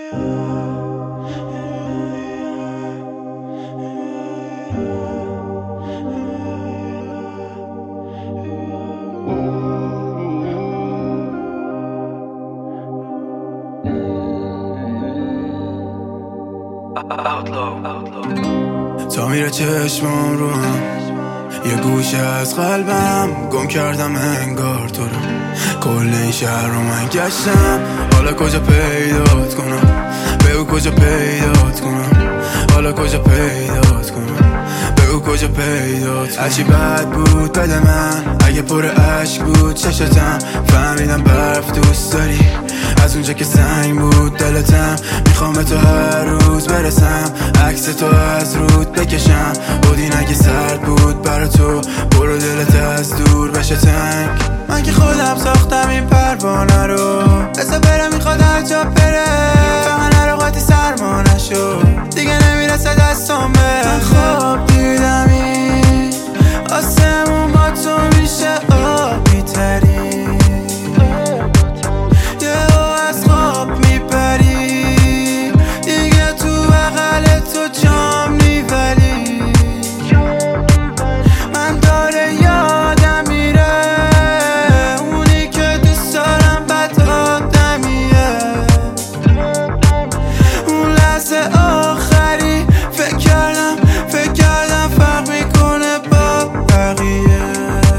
تا میره چشمام رو هم یه گوشه از قلبم گم کردم انگار تو رو. کل این شهر رو من گشتم، حالا کجا پیدات کنم؟ بگو کجا پیدات کنم؟ حالا کجا پیدات کنم؟ بگو کجا پیدات کنم؟ هرچی بد بود بده من، اگه پر عشق بود چشتم، فهمیدم برف دوست داری از اونجا که سنگ بود دلتم. میخوام به تو هر روز برسم، عکس تو از رود بکشم. بودین اگه سرد بود برا تو، برو دلت از دور بشه تنگ. من که خودم ساختم این پروانه رو، بسا بره میخواد هر جا بره، فقط نرو قاطی سرما نشو، دیگه نمیرسه دستم به. من خواب دیدم این آسمون با تو میشه آبی تری، یه از خواب میپری، دیگه تو بغل تو جام نیولی. من داره یادم میره اونی که دوست دارم بد آدمیه، اون لحظه آخری فکر کردم فرق میکنه با بقیه.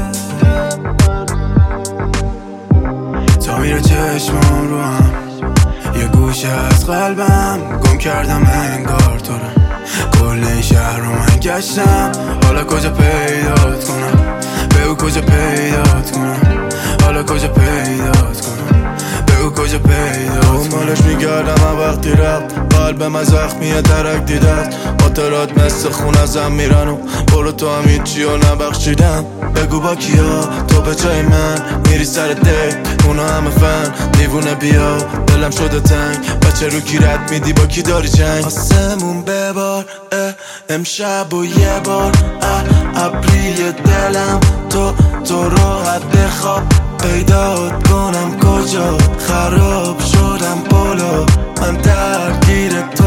تا میره چشمام رو هم یه گوشه از قلبم گم کردم انگار تو رو. کل این شهر رو من گشتم، حالا کجا پیدات کنم؟ بگو کجا پیدات کنم؟ حالا کجا پیدات کنم؟ بگو کجا پیدات کنم؟ دنبالش میگردم هم وقتی رفت، قلبم از زخمیه درک دیدت، خاطرات مثل خون ازم میرن و برو تو هم هیچی رو نبخشیدم. بگو با کیا تو به جای من میری سر دیت، اونا همه فن دیوونه بیا، دلم شده تنگ، بچه رو کی رد میدی با کی داری جنگ؟ آسمون ببار امشب و یه بار ابری دلم، تو راحت خواب پیدات کنم کجا، خراب شدم بالا من درگیر